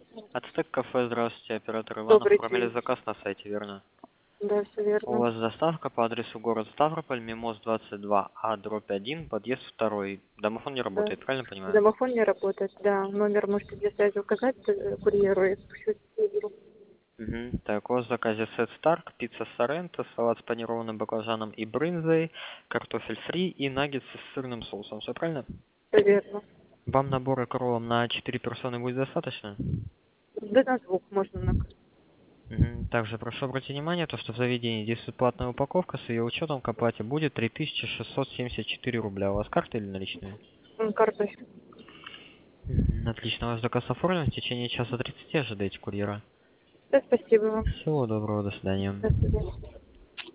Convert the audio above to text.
Ацтек кафе, здравствуйте, оператор Иван. Добрый Оформили день. заказ на сайте, верно? Да, все У верно. вас доставка по адресу город Ставрополь, Мимоз 22А, дробь 1, подъезд 2. Домофон не Да. работает, правильно понимаю? Домофон не работает. Да, номер можете для связи указать курьеру и спущусь к курьеру. Угу. Так, у вас в заказе сет Старк, пицца Соренто, салат с панированным баклажаном и брынзой, картофель фри и наггетсы с сырным соусом. Все правильно? Все верно. Вам набора кроллом на 4 персоны будет достаточно? Да на звук можно накрыть. Мгм. Также прошу обратить внимание, то, что в заведении действует платная упаковка, с ее учетом к оплате будет 3674 рубля. У вас карта или наличные? Картофель. Отлично, ваш заказ оформлен. В течение часа 30 ожидаете курьера. Да, спасибо вам. Всего доброго, до свидания. До свидания.